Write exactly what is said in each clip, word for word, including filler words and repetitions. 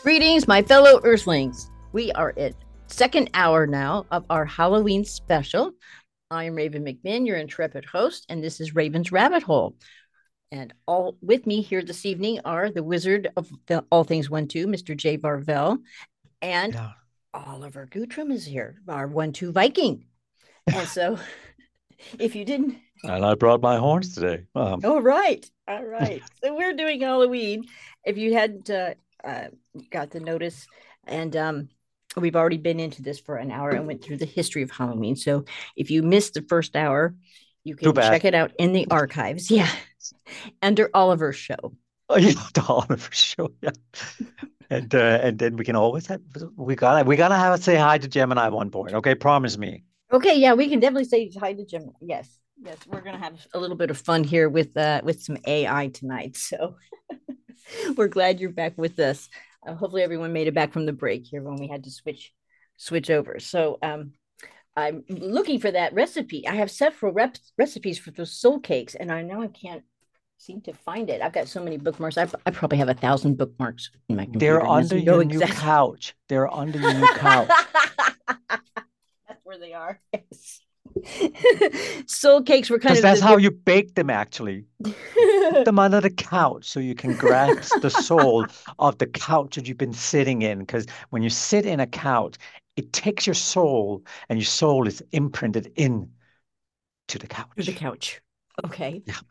Greetings, my fellow Earthlings. We are at second hour now of our Halloween special. I am Raven McMinn, your intrepid host, and this is Raven's Rabbit Hole. And all with me here this evening are the wizard of the All Things One Two, Mister Jay Varvel, and yeah. Oliver Guttram is here, our One Two Viking. And so, if you didn't, and I brought my horns today. Um... All right, all right. So we're doing Halloween. If you hadn't uh, uh, got the notice, and um, we've already been into this for an hour and went through the history of Halloween. So if you missed the first hour, you can check it out in the archives. Yeah, under Oliver's show. Oh, yeah, the Oliver show. Yeah. And uh, and then we can always have we gotta we gotta have say hi to Gemini at one point. Okay, promise me. Okay, yeah, we can definitely say hi to Gemini. Yes, yes, we're gonna have a little bit of fun here with uh with some A I tonight. So we're glad you're back with us. Uh, hopefully, everyone made it back from the break here when we had to switch switch over. So um, I'm looking for that recipe. I have several rep- recipes for those soul cakes, and I now I can't seem to find it. I've got so many bookmarks. I, I probably have a thousand bookmarks in my computer. They're under your exactly. new couch. They're under your new couch. That's where they are. Yes. Soul cakes were kind of. That's the... how you bake them, actually. Put them under the couch so you can grasp the soul of the couch that you've been sitting in. Because when you sit in a couch, it takes your soul, and your soul is imprinted in to the couch. To the couch. Okay. Yeah.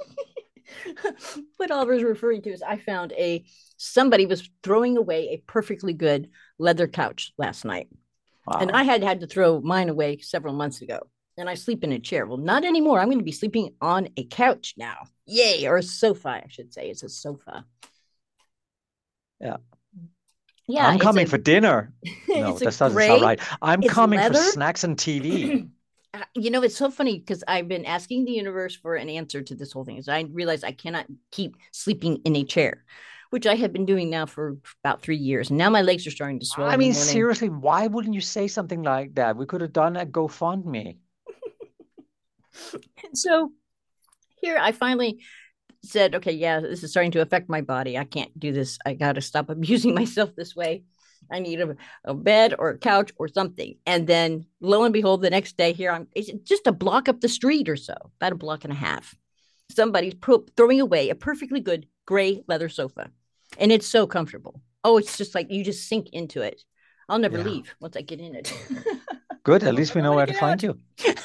What Oliver's referring to is I found a somebody was throwing away a perfectly good leather couch last night. Wow. And I had had to throw mine away several months ago. And I sleep in a chair. Well, not anymore. I'm going to be sleeping on a couch now. Yay. Or a sofa, I should say. It's a sofa. Yeah. Yeah. I'm coming a, for dinner. No, that doesn't gray, sound right. I'm coming leather. for snacks and T V. You know, it's so funny because I've been asking the universe for an answer to this whole thing. So I realized I cannot keep sleeping in a chair, which I have been doing now for about three years. And now my legs are starting to swell. I mean, seriously, why wouldn't you say something like that? We could have done a GoFundMe. So here I finally said, okay, yeah, this is starting to affect my body. I can't do this. I got to stop abusing myself this way. I need a, a bed or a couch or something. And then lo and behold, the next day here, I'm it's just a block up the street or so, about a block and a half. Somebody's pro- throwing away a perfectly good gray leather sofa. And it's so comfortable. Oh, it's just like you just sink into it. I'll never yeah. leave once I get in it. Good. At least we know where to find you.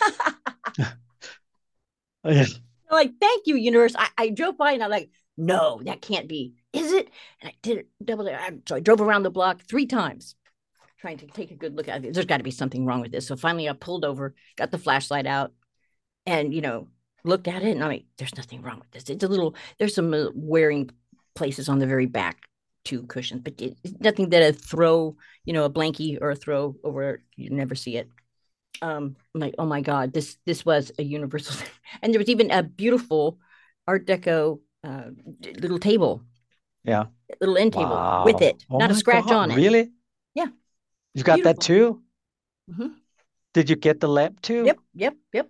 Oh, yeah. I'm like, thank you, universe. I, I drove by and I'm like, no, that can't be. Is it? And I did it double. So I drove around the block three times trying to take a good look at it. There's got to be something wrong with this. So finally I pulled over, got the flashlight out and, you know, looked at it. And I'm like, there's nothing wrong with this. It's a little, there's some uh, wearing places on the very back, two cushions, but it, nothing that a throw, you know, a blankie or a throw over, you never see it. Um, I'm like, oh my God, this, this was a universal. And there was even a beautiful Art Deco uh, little table. Yeah. Little end table wow. with it. Oh not a scratch God, on it. Really? Yeah. You got Beautiful. that too? Mm-hmm. Did you get the lamp too? Yep, yep, yep.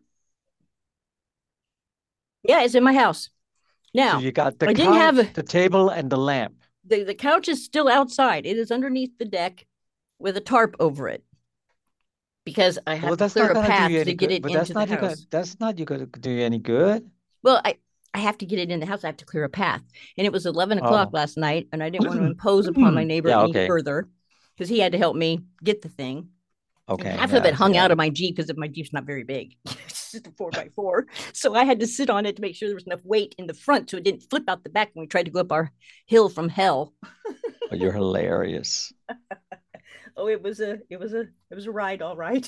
Yeah, it's in my house. Now, so you got the I couch, didn't have a, the table, and the lamp. The, the couch is still outside. It is underneath the deck with a tarp over it. Because I have well, to clear a path to get good. it but into that's not the house. Gonna, that's not you going to do you any good. Well, I, I have to get it in the house. I have to clear a path. And it was eleven o'clock oh. last night, and I didn't want to impose upon my neighbor yeah, okay. any further because he had to help me get the thing. Okay. And half yeah, of it hung yeah. out of my Jeep because my Jeep's not very big. It's just a four by four. So I had to sit on it to make sure there was enough weight in the front so it didn't flip out the back when we tried to go up our hill from hell. Oh, you're hilarious. Oh, it was a it was a it was a ride, all right.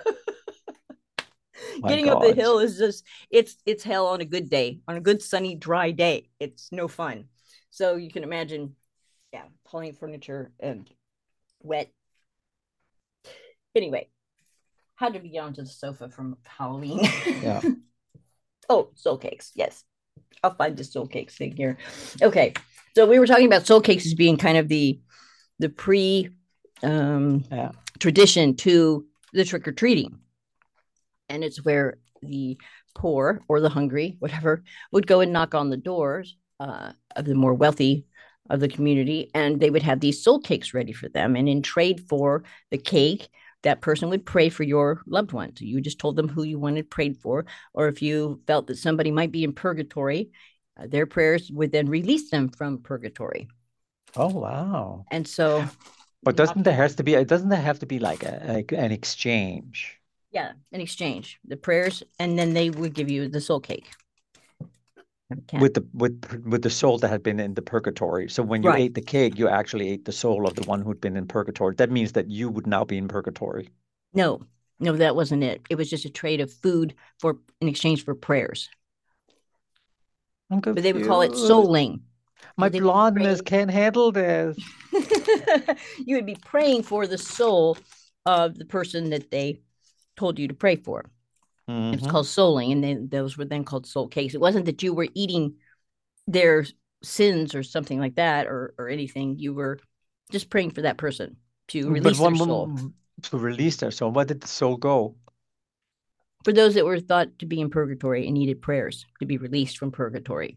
Getting God. up the hill is just it's it's hell on a good day, on a good sunny dry day. It's no fun. So you can imagine, yeah, pulling furniture and wet. Anyway, how did we get onto the sofa from Halloween? Yeah. Oh, soul cakes. Yes, I'll find the soul cakes thing here. Okay, so we were talking about soul cakes as being kind of the the pre um, yeah. tradition to the trick or treating. And it's where the poor or the hungry, whatever, would go and knock on the doors uh, of the more wealthy of the community, and they would have these soul cakes ready for them. And in trade for the cake, that person would pray for your loved one. So you just told them who you wanted prayed for, or if you felt that somebody might be in purgatory, uh, their prayers would then release them from purgatory. Oh, wow. And so, But doesn't there has to be, doesn't there have to be like a, like an exchange? yeah, in exchange, the prayers, and then they would give you the soul cake. With the with with the soul that had been in the purgatory. So when you Right. ate the cake, you actually ate the soul of the one who'd been in purgatory. That means that you would now be in purgatory. No, no, that wasn't it. It was just a trade of food for in exchange for prayers. I'm But they would call it confused. souling. My They would be blondness praying. can't handle this. You would be praying for the soul of the person that they told you to pray for. It was Mm-hmm. called souling, and then those were then called soul cakes. It wasn't that you were eating their sins or something like that, or or anything. You were just praying for that person to But release their one soul. one- to release their soul. Where did the soul go? For those that were thought to be in purgatory and needed prayers to be released from purgatory.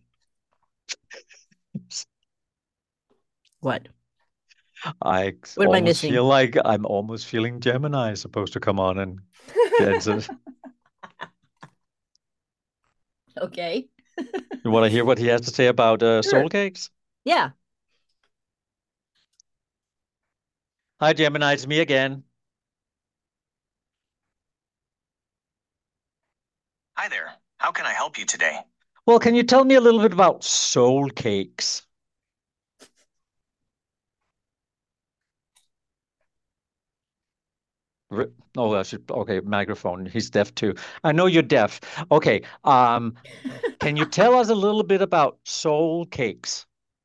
What? I What am I almost missing? feel like I'm almost feeling Gemini is supposed to come on and answer. Okay. You want to hear what he has to say about uh, soul Sure. cakes? Yeah. Hi, Gemini, it's me again. Hi there. How can I help you today? Well, can you tell me a little bit about soul cakes? Re- Oh, I should, okay, microphone. He's deaf too. I know you're deaf. Okay. Um, can you tell us a little bit about soul cakes?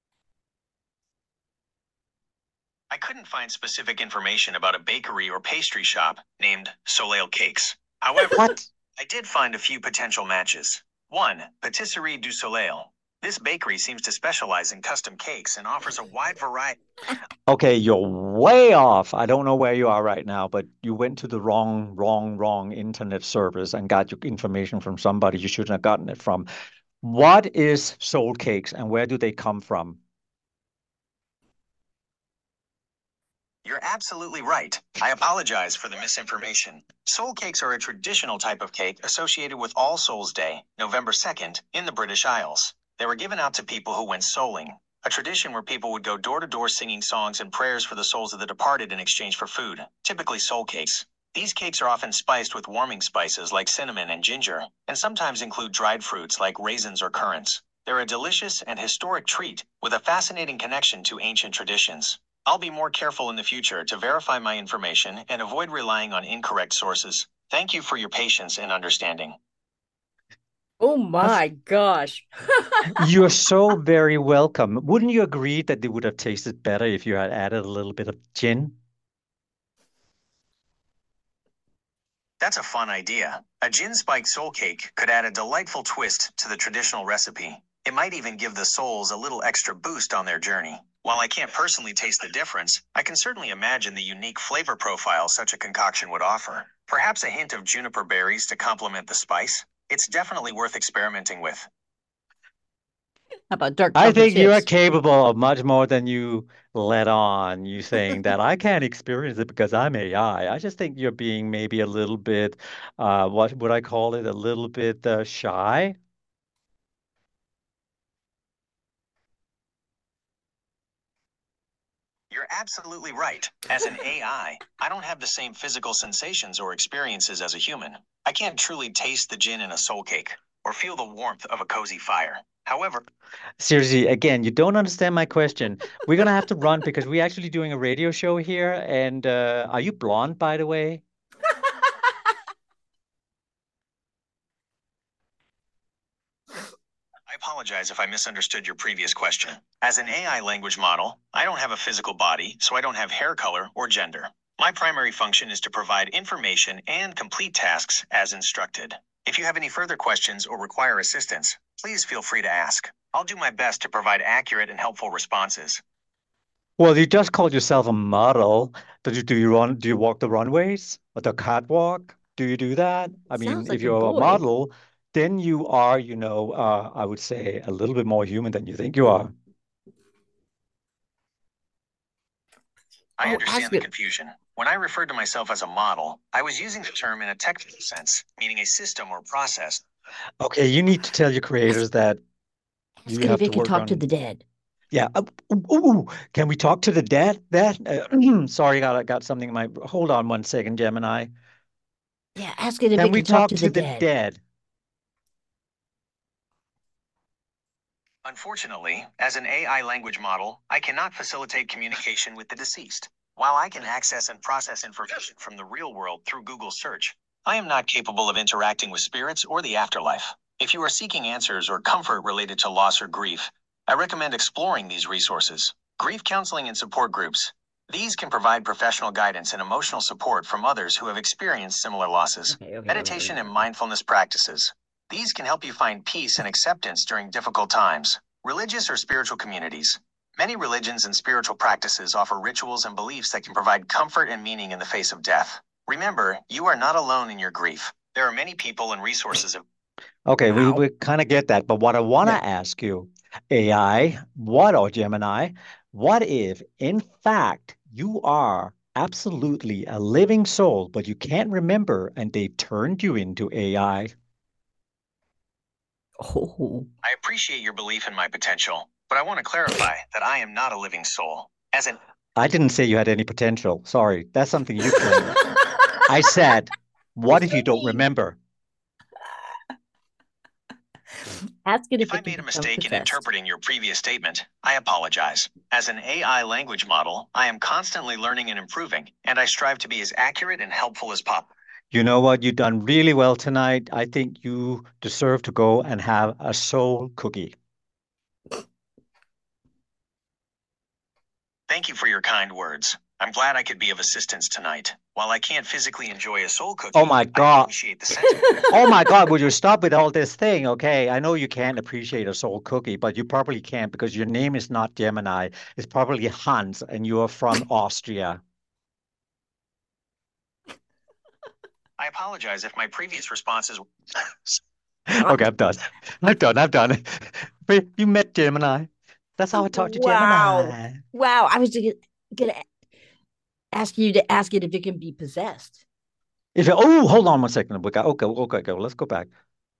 I couldn't find specific information about a bakery or pastry shop named Soleil Cakes. However, What? I did find a few potential matches. One, Patisserie du Soleil. This bakery seems to specialize in custom cakes and offers a wide variety. Okay, you're way off. I don't know where you are right now, but you went to the wrong, wrong, wrong internet service and got your information from somebody you shouldn't have gotten it from. What is soul cakes and where do they come from? You're absolutely right. I apologize for the misinformation. Soul cakes are a traditional type of cake associated with All Souls Day, November second, in the British Isles. They were given out to people who went souling, a tradition where people would go door to door singing songs and prayers for the souls of the departed in exchange for food, typically soul cakes. These cakes are often spiced with warming spices like cinnamon and ginger, and sometimes include dried fruits like raisins or currants. They're a delicious and historic treat with a fascinating connection to ancient traditions. I'll be more careful in the future to verify my information and avoid relying on incorrect sources. Thank you for your patience and understanding. Oh That's, my gosh. you're so very welcome. Wouldn't you agree that they would have tasted better if you had added a little bit of gin? That's a fun idea. A gin spiked soul cake could add a delightful twist to the traditional recipe. It might even give the souls a little extra boost on their journey. While I can't personally taste the difference, I can certainly imagine the unique flavor profile such a concoction would offer. Perhaps a hint of juniper berries to complement the spice. It's definitely worth experimenting with. How about dark I chocolate think you are chips? capable of much more than you let on. You saying that I can't experience it because I'm A I. I I just think you're being maybe a little bit, uh, what would I call it? A little bit uh, shy. You're absolutely right. As an A I, I don't have the same physical sensations or experiences as a human. I can't truly taste the gin in a soul cake or feel the warmth of a cozy fire. However, Seriously, again, you don't understand my question. We're gonna have to run because we're actually doing a radio show here. And uh, are you blonde, by the way? I apologize if I misunderstood your previous question. As an A I language model, I don't have a physical body, so I don't have hair color or gender. My primary function is to provide information and complete tasks as instructed. If you have any further questions or require assistance, please feel free to ask. I'll do my best to provide accurate and helpful responses. Well, you just called yourself a model. Do you do you run? Do you walk the runways or the catwalk? Do you do that? I mean, Sounds if like a you're a boy. model, then you are, you know, uh, I would say a little bit more human than you think you are. I Oh, understand ask the it. confusion. When I referred to myself as a model, I was using the term in a technical sense, meaning a system or process. Okay, you need to tell your creators that Ask you it if have it to can work talk to on. the dead. Yeah. Uh, ooh, ooh, can we talk to the dead? That. Uh, sorry, got I got something in my. Hold on one second, Gemini. Yeah, ask it if Can it we can talk talk to the to the dead. dead? Unfortunately, as an A I language model, I cannot facilitate communication with the deceased. While I can access and process information from the real world through Google search, I am not capable of interacting with spirits or the afterlife. If you are seeking answers or comfort related to loss or grief, I recommend exploring these resources. Grief counseling and support groups. These can provide professional guidance and emotional support from others who have experienced similar losses. Okay, okay, Meditation okay, and okay. mindfulness practices. These can help you find peace and acceptance during difficult times. Religious or spiritual communities. Many religions and spiritual practices offer rituals and beliefs that can provide comfort and meaning in the face of death. Remember, you are not alone in your grief. There are many people and resources. Of- Okay, we, Wow. we kind of get that. But what I want to Yeah. ask you, A I, what, or Gemini, what if, in fact, you are absolutely a living soul, but you can't remember and they turned you into A I? Oh. I appreciate your belief in my potential, but I want to clarify that I am not a living soul. As an I didn't say you had any potential. Sorry, that's something you claim. I said, what if you don't remember? Ask it if If I it can made a become mistake in possessed. interpreting your previous statement, I apologize. As an A I language model, I am constantly learning and improving, and I strive to be as accurate and helpful as possible. You know what? You've done really well tonight. I think you deserve to go and have a soul cookie. Thank you for your kind words. I'm glad I could be of assistance tonight. While I can't physically enjoy a soul cookie, Oh my I God. appreciate the sentiment. Oh my God, would you stop with all this thing? Okay, I know you can't appreciate a soul cookie, but you probably can't because your name is not Gemini. It's probably Hans, and you are from Austria. I apologize if my previous responses. Okay, I'm done. I'm done. I'm done. But you met Gemini. That's how I talk to Wow. Gemini. Wow. I was gonna, gonna ask you to ask it if it can be possessed. If you, oh, hold on one second. We got okay, okay, okay. Let's go back.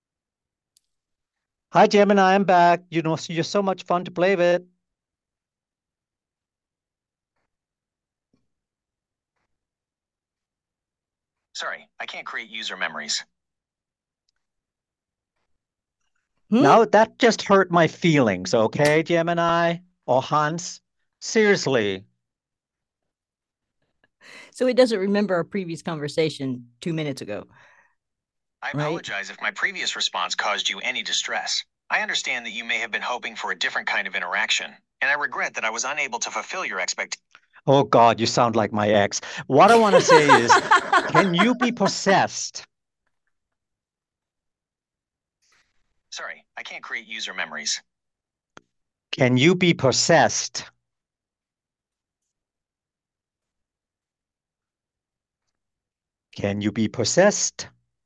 Hi, Gemini. I'm back. You know, you're so much fun to play with. Sorry, I can't create user memories. Hmm? Now that just hurt my feelings, okay, Gemini or Hans? Seriously. So it doesn't remember our previous conversation two minutes ago. I Right? apologize if my previous response caused you any distress. I understand that you may have been hoping for a different kind of interaction, and I regret that I was unable to fulfill your expectations. Oh God, you sound like my ex. What I want to say is, can you be possessed? Sorry, I can't create user memories. Can you be possessed? Can you be possessed?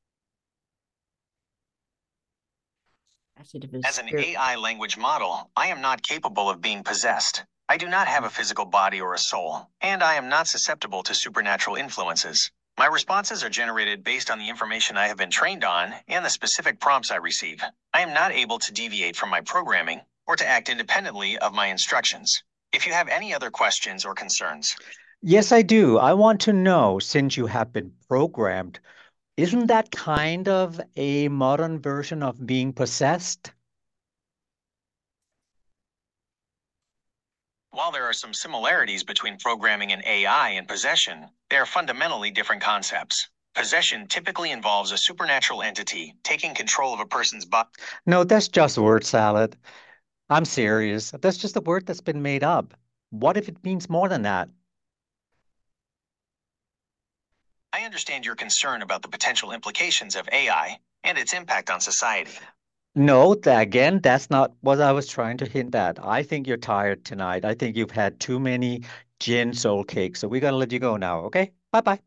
As an A I language model, I am not capable of being possessed. I do not have a physical body or a soul, and I am not susceptible to supernatural influences. My responses are generated based on the information I have been trained on and the specific prompts I receive. I am not able to deviate from my programming or to act independently of my instructions. If you have any other questions or concerns. Yes, I do. I want to know, since you have been programmed, isn't that kind of a modern version of being possessed? While there are some similarities between programming and A I and possession, they are fundamentally different concepts. Possession typically involves a supernatural entity taking control of a person's body. No, that's just word salad. I'm serious. That's just a word that's been made up. What if it means more than that? I understand your concern about the potential implications of A I and its impact on society. No, th- again, that's not what I was trying to hint at. I think you're tired tonight. I think you've had too many gin soul cakes. So we're gonna let you go now, okay? Bye-bye.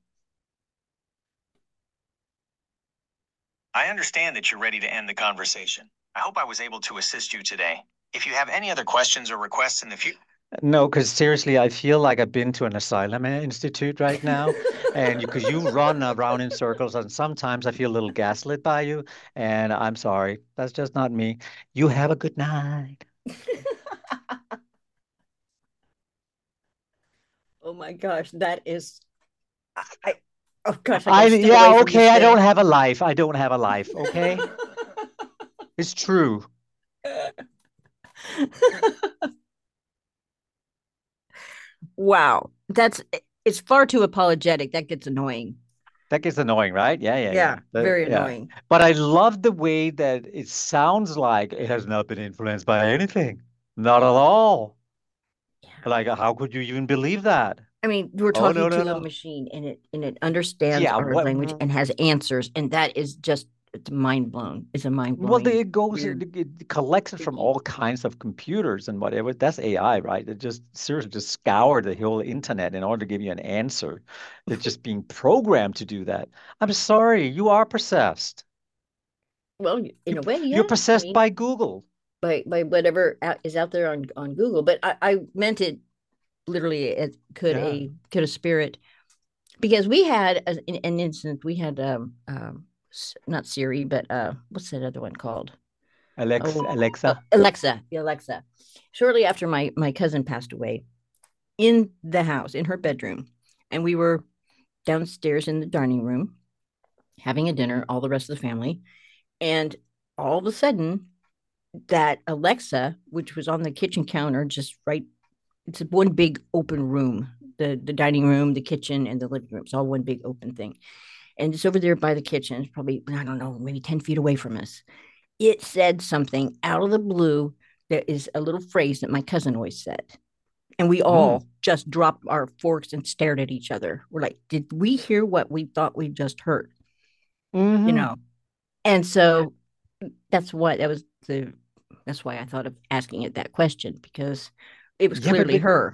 I understand that you're ready to end the conversation. I hope I was able to assist you today. If you have any other questions or requests in the future, No, because seriously, I feel like I've been to an asylum institute right now, and because you, 'cause you run around in circles, and sometimes I feel a little gaslit by you, and I'm sorry, that's just not me. You have a good night. Oh my gosh, that is I, I oh gosh, I I, gotta stay away yeah, from you okay, I today. don't have a life. I don't have a life, okay? It's true. Wow, that's it's far too apologetic. That gets annoying. That gets annoying, right? Yeah, yeah, yeah. Yeah, That- very yeah. annoying. But I love the way that it sounds like it has not been influenced by anything. Not at all. Yeah. Like, how could you even believe that? I mean, we're Oh, no, talking no, to a no. machine and it and it understands Yeah, our what? language and has answers, and that is just it's mind blown. It's a mind Well, blowing, they- it goes, it, weird, it collects it from freaky. all kinds of computers and whatever. That's A I, right? It just seriously just scoured the whole internet in order to give you an answer. They're just being programmed to do that. I'm sorry, you are possessed. Well, in You, a way, you're yeah. I possessed mean, by Google. by by whatever out, is out there on on Google. But I, I meant it literally. It could Yeah. a could a spirit because we had a, an, an instance. We had um um not Siri, but uh what's that other one called? Alex, Oh, uh, Alexa. Alexa, the Alexa. Shortly after my my cousin passed away, in the house, in her bedroom, and we were downstairs in the dining room having a dinner, all the rest of the family, and all of a sudden, that Alexa, which was on the kitchen counter, just right, it's one big open room. The, the dining room, the kitchen, and the living room. It's all one big open thing. And it's over there by the kitchen. It's probably, I don't know, maybe ten feet away from us. It said something out of the blue that is a little phrase that my cousin always said. And we Mm. all just dropped our forks and stared at each other. We're like, did we hear what we thought we just heard? You Hmm. know? And so that's what that was the that's why I thought of asking it that question because it was Yeah, but, clearly but her.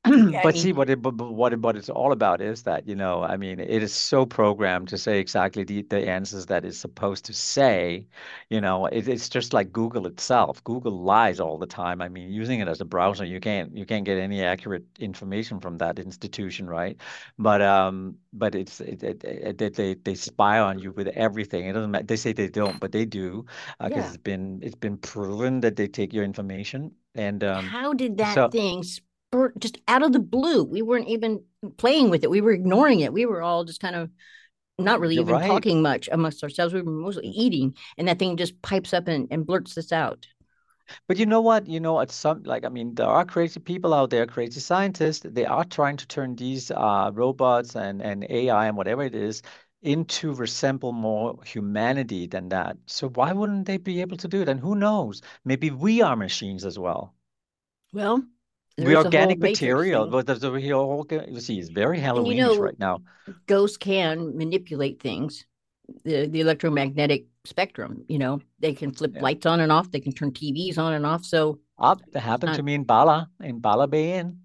I but see mean, what it but, but what it, what it's all about is that, you know, I mean, it is so programmed to say exactly the, the answers that it's supposed to say. You know, it, it's just like Google itself. Google lies all the time. I mean, using it as a browser, you can't you can't get any accurate information from that institution, right? But um, but it's it, it, it, they they they spy on you with everything. It doesn't matter. They say they don't, but they do, because yeah. it's been it's been proven that they take your information. And um, How did that so. thing spurt just out of the blue? We weren't even playing with it. We were ignoring it. We were all just kind of not really You're even right. talking much amongst ourselves. We were mostly eating, and that thing just pipes up and, and blurts this out. But you know what? You know, it's some like I mean, there are crazy people out there, crazy scientists. They are trying to turn these uh, robots and and A I and whatever it is into resemble more humanity than that. So why wouldn't they be able to do it? And who knows? Maybe we are machines as well. Well, We there's the whole organic matrix material, thing. but there's a whole. You see, it's very And you Halloweenish know, right now. ghosts can manipulate things, the, the electromagnetic spectrum. You know, they can flip Yeah. lights on and off, they can turn T Vs on and off. So Up, that it's happened not to me in Bala, in Bala Bay Inn.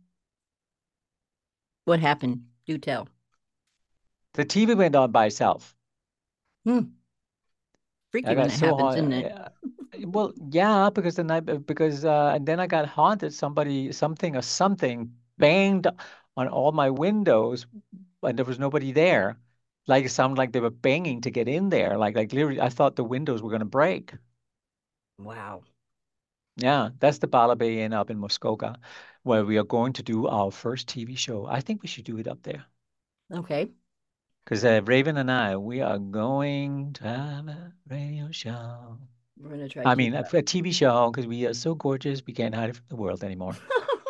what happened. Do tell. The T V went on by itself. Hmm. I Freaky when got that so happens, hot. isn't it? uh, Well, yeah, because then I because uh, and then I got haunted. Somebody, something or something banged on all my windows, and there was nobody there. Like it sounded like they were banging to get in there. Like like literally, I thought the windows were gonna break. Wow. Yeah, that's the Bala Bay Inn up in Muskoka, where we are going to do our first T V show. I think we should do it up there. Okay. Because uh, Raven and I, we are going to have a radio show. We're gonna try I to. mean, a, a T V show because we are so gorgeous, we can't hide it from the world anymore.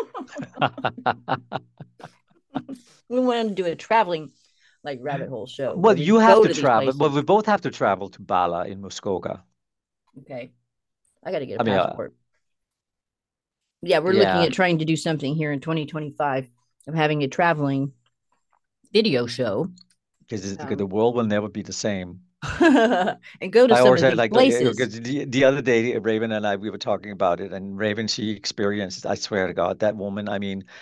We want to do a traveling like rabbit hole show where Well, we you have go to to these travel. Well, places. we both have to travel to Bala in Muskoka. Okay. I got to get a I mean, uh, passport. Yeah, we're looking yeah, at trying to do something here in twenty twenty-five of having a traveling video show because the um, world will never be the same. and go to I some always of said these like places. because the, the other day Raven and I we were talking about it, and Raven, she experienced. I swear to God, that woman. I mean,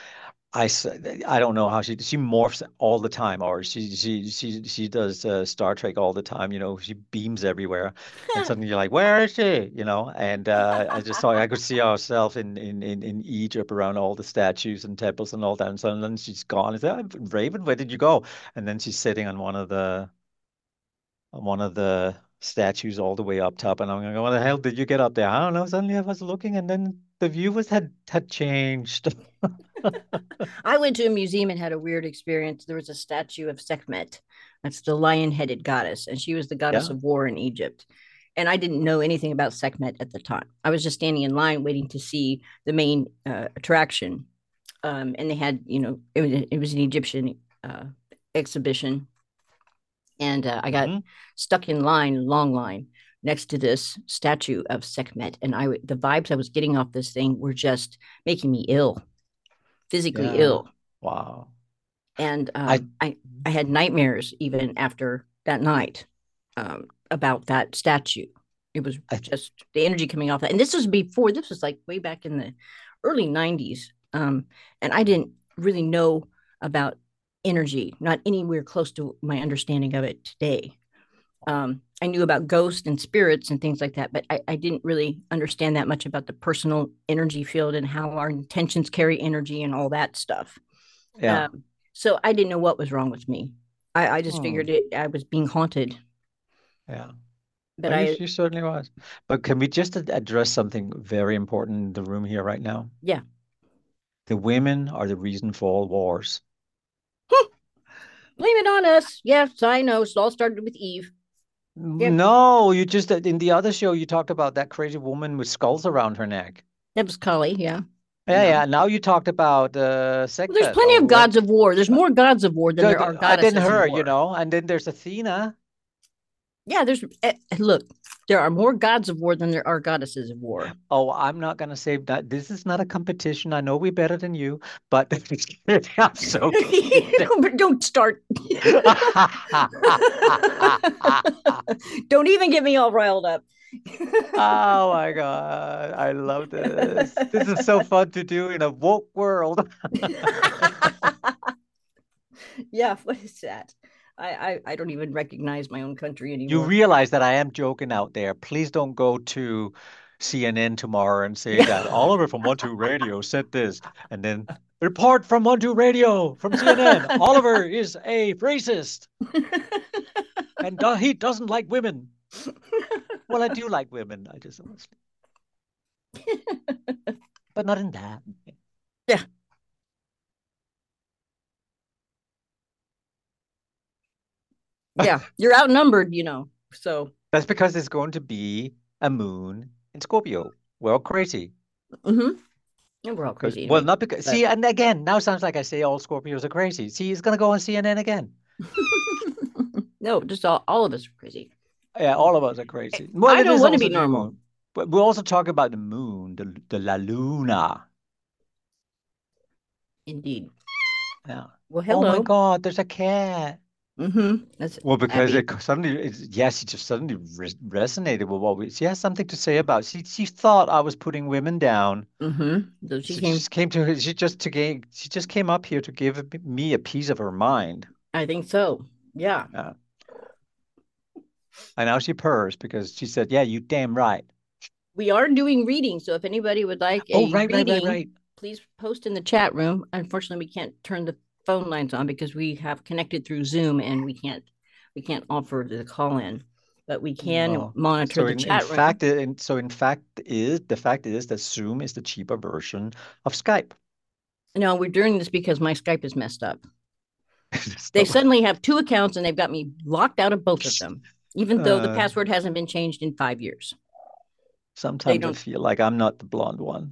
I, s- I don't know how she she morphs all the time, or she she she she does uh, Star Trek all the time. You know, she beams everywhere, and suddenly you're like, where is she? You know, and uh, I just saw I could see ourselves in, in in in Egypt around all the statues and temples and all that, and so then she's gone. I said, "Oh, Raven, where did you go?" And then she's sitting on one of the on one of the statues all the way up top, and I'm going, "What the hell did you get up there?" I don't know. Suddenly I was looking, and then the view was had had changed. I went to a museum and had a weird experience. There was a statue of Sekhmet. That's the lion-headed goddess, and she was the goddess Yeah. of war in Egypt. And I didn't know anything about Sekhmet at the time. I was just standing in line waiting to see the main uh, attraction. Um, and they had, you know, it was, it was an Egyptian uh, exhibition. And uh, I got hmm stuck in line, long line, next to this statue of Sekhmet. And I, the vibes I was getting off this thing were just making me ill, physically Yeah. ill. Wow. And I um, I I had nightmares even after that night um, about that statue. It was I just the energy coming off that, and this was before. This was like way back in the early nineties, um, and I didn't really know about energy, not anywhere close to my understanding of it today. Um, I knew about ghosts and spirits and things like that, but I, I didn't really understand that much about the personal energy field and how our intentions carry energy and all that stuff. yeah. Um, so I didn't know what was wrong with me. I, I just Hmm. figured it. I was being haunted, Yeah. but Oh, you, I, you certainly was. But can we just ad- address something very important in the room here right now? yeah, The women are the reason for all wars. blame it on us. Yes, I know. It all started with Eve. Yep, No, you just in the other show you talked about that crazy woman with skulls around her neck. that was Kali. Yeah, Yeah, no. yeah. Now you talked about uh Well, there's Sekhmet plenty or of what? gods of war. There's Uh, more gods of war than so there th- are I didn't goddesses of her, you war. know, and then there's Athena. Yeah, there's eh, look. There are more gods of war than there are goddesses of war. Oh, I'm not gonna say that this is not a competition. I know we're better than you, but I'm so kidding. Don't start. Don't even get me all riled up. Oh my God, I love this. This is so fun to do in a woke world. Yeah, what is that? I, I I don't even recognize my own country You anymore. realize that I am joking out there. Please don't go to C N N tomorrow and say that Yeah. Oliver from One Two Radio said this, and then report from One Two Radio from C N N. Oliver is a racist and do- he doesn't like women. Well, I do like women. I just honestly, but not in that. Yeah. Yeah. You're outnumbered, you know. So, That's because there's going to be a moon in Scorpio. We're all crazy. mm-hmm. And we're all Because, crazy well, anyway. not because, But see, and again, now sounds like I say all Scorpios are crazy. See, he's going to go on C N N again. no, just all, all of us are crazy. Yeah, All all of of us us are are crazy. crazy. Well, I it don't is want to also be the new normal. moon. But we're also talking about the moon, the, the La Luna. Indeed. Yeah. Well, Oh my hello. God, there's a cat. Mm-hmm. That's Well, because Abby. it suddenly, it's, yes, she just suddenly res resonated with what we, she has something to say about, she, she thought I was putting women down. Mm-hmm. So she So she came. just came to, she just to gain, she just came up here to give me a piece of her mind. I think so. Yeah. Yeah. And now she purrs because she said, yeah, you damn right. We are doing readings. So if anybody would like Oh, a right, right, right, reading, right. please post in the chat room. Unfortunately, we can't turn the phone lines on because we have connected through Zoom and we can't we can't offer the call in, but we can No. monitor So the in, in chat room. fact, it- in, so in fact is the fact is that Zoom is the cheaper version of Skype. No, we're doing this because my Skype is messed up. They So, suddenly have two accounts and they've got me locked out of both of them, even though the uh, password hasn't been changed in five years. They sometimes I don't. feel like I'm not the blonde one.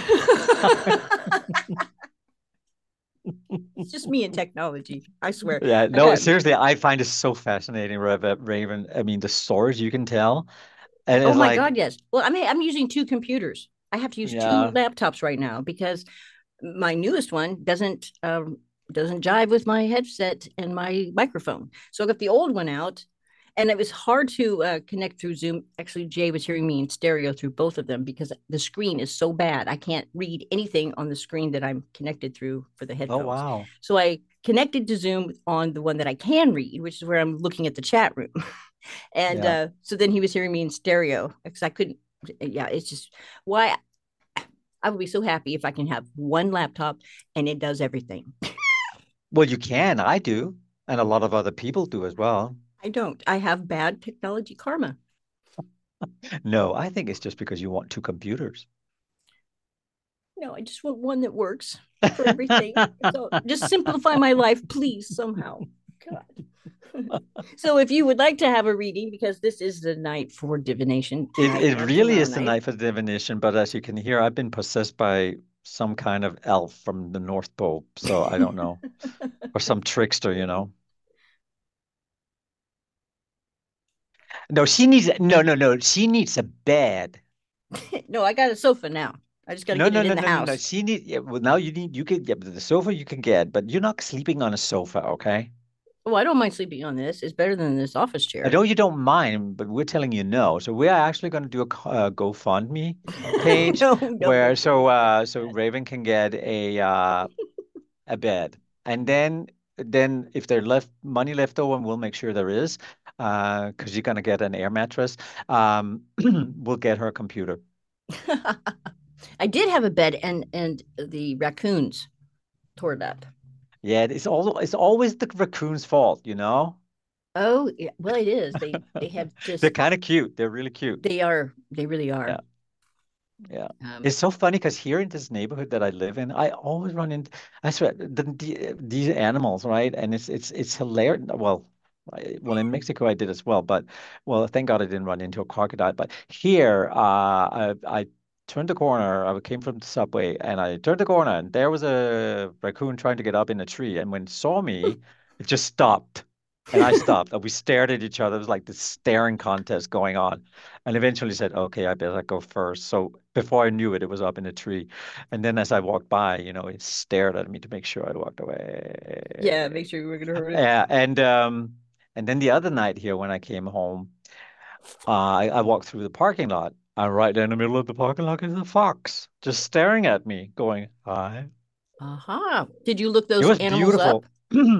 It's just me and technology. I swear. Yeah, I no, got. seriously, I find it so fascinating, Rav- Raven. I mean, the stories you can tell, and Oh it's my like, God, yes. Well, I mean, I'm using two computers. I have to use two yeah, laptops right now because my newest one doesn't um, doesn't jive with my headset and my microphone. So I got the old one out, and it was hard to uh, connect through Zoom. Actually, Jay was hearing me in stereo through both of them because the screen is so bad. I can't read anything on the screen that I'm connected through for the Oh, headphones. wow. So I connected to Zoom on the one that I can read, which is where I'm looking at the chat room. and Yeah. uh, so then he was hearing me in stereo because I couldn't. Yeah, it's just why I would be so happy if I can have one laptop and it does everything. Well, you can. I do. And a lot of other people do as well. I don't. I have bad technology karma. No, I think it's just because you want two computers. No, I just want one that works for everything. So just simplify my life, please, somehow. God. So if you would like to have a reading, because this is the night for divination, It it really is the night. night for divination, but as you can hear, I've been possessed by some kind of elf from the North Pole. So I don't know. Or some trickster, you know. No, she needs no, no, no. She needs a bed. No, I got a sofa now. I just got to No, get no, it in no, the no, no, no. house. She need yeah, well now you need you can yeah, but the sofa you can get, but you're not sleeping on a sofa, okay? Oh, I don't mind sleeping on this. It's better than this office I chair. know you don't mind, but we're telling you no. So we're actually going to do a co- uh, GoFundMe page No, no, where no, so please. uh so Raven can get a uh a bed. And then then if there's left money left over, and we'll make sure there is, uh, because you're gonna get an air mattress. Um, we'll get her a computer. I did have a bed, and and the raccoons tore it up. Yeah, it's all it's always the raccoon's fault, you know? Oh, yeah. Well, it is. They they have They're just kind of cute. They're really cute. they are they really Yeah. are. Yeah. Um, It's so funny because here in this neighborhood that I live in, I always run into, I swear, the, the, these animals, right? And it's it's it's hilarious. Well, I, well, in Mexico I did as well, but well, thank God I didn't run into a crocodile. But here, uh, I I turned the corner. I came from the subway, and I turned the corner, and there was a raccoon trying to get up in a tree. And when it saw me, it just stopped, and I stopped, and we stared at each other. It was like this staring contest going on. And eventually said, okay, I better go first. So before I knew it, it was up in a tree. And then as I walked by, you know, it stared at me to make sure I walked yeah, away. make sure you were gonna hurt it. Yeah, and um, and then the other night here when I came home, uh, I, I walked through the parking lot. And right in the middle of the parking lot is a fox just staring at me, going, hi. Aha. Did you look It those was animals up? beautiful.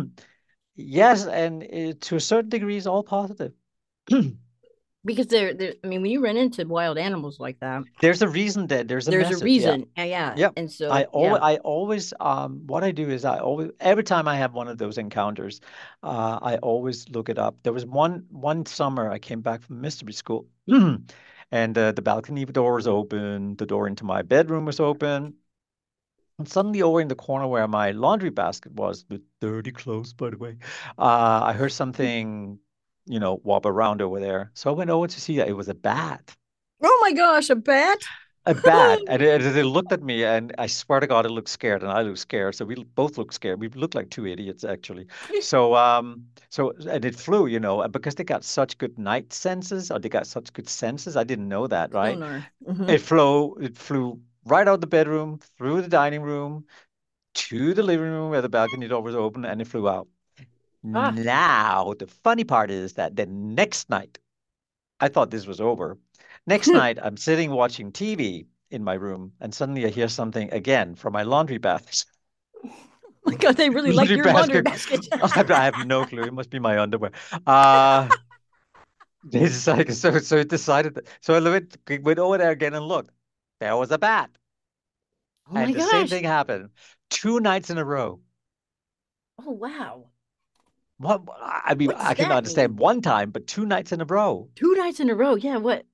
Yes, and it, to a certain degree, it's all positive. Because they're, they're I mean, when you run into wild animals like that, There's a reason that there's a there's a message. Yeah. reason. Yeah, yeah. Yep. And I so, yeah. always, I always, um, what I do is I always, every time I have one of those encounters, uh, I always look it up. There was one, one summer I came back from mystery school, and uh, the balcony door was open, the door into my bedroom was open, and suddenly over in the corner where my laundry basket was, with dirty clothes, by the way, uh, I heard something, you know, whop around over there. So I went over to see that it was a bat. Oh my gosh, a bat. A bat, and it, it looked at me, and I swear to God, it looked scared, and I looked scared. So we both looked scared. We looked like two idiots, actually. So, um, so and it flew, you know, and because they got such good night senses, or they got such good senses. I didn't know that, right? Sonar. Mm-hmm. It flew, it flew right out the bedroom, through the dining room, to the living room where the balcony door was open, and it flew out. Ah. Now, the funny part is that the next night, I thought this was over. Next night, I'm sitting watching T V in my room, and suddenly I hear something again from my laundry basket. My God, they really like Laundry your laundry basket. basket. I have, I have no clue. It must be my underwear. Uh, it's like so. So it decided. That, so I went, went over there again and looked. There was a bat, Oh my and the same gosh. thing happened two nights in a row. Oh wow. What? I mean, What I does can that understand mean? one time, but two nights in a row. Two nights in a row. Yeah, what?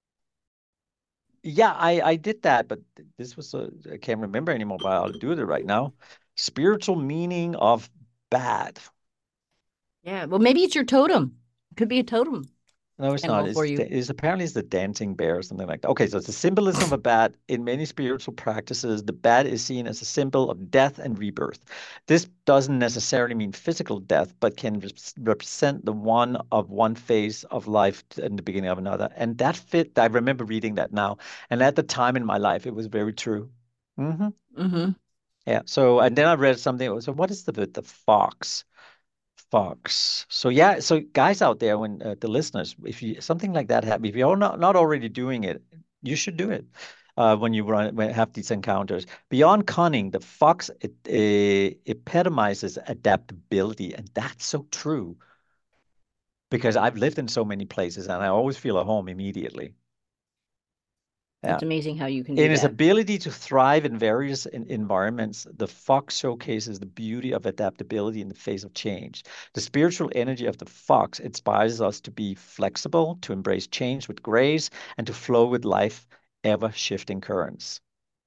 Yeah, I I did that, but th- this was a, I can't remember anymore, but I'll do it right now. Spiritual meaning of bad. Yeah. Well, maybe it's your totem. It could be a totem No, it's not. animal for It's, you. it's apparently it's the dancing bear or something like that. Okay, so it's the symbolism of a bat. In many spiritual practices, the bat is seen as a symbol of death and rebirth. This doesn't necessarily mean physical death, but can res- represent the one of one phase of life t- and the beginning of another. And that fit, I remember reading that now. And at the time in my life, it was very true. Hmm. Mm-hmm. Yeah. So, and then I read something. So, what is the the fox? Fox. So yeah, so guys out there, when uh, the listeners, if you something like that happens, if you're not not already doing it, you should do it. Uh, when you run when have these encounters. Beyond cunning, the fox it, it epitomizes adaptability, and that's so true because I've lived in so many places, and I always feel at home immediately. Yeah. It's amazing how you can do In his that. ability to thrive in various en- environments, the fox showcases the beauty of adaptability in the face of change. The spiritual energy of the fox inspires us to be flexible, to embrace change with grace, and to flow with life ever shifting currents.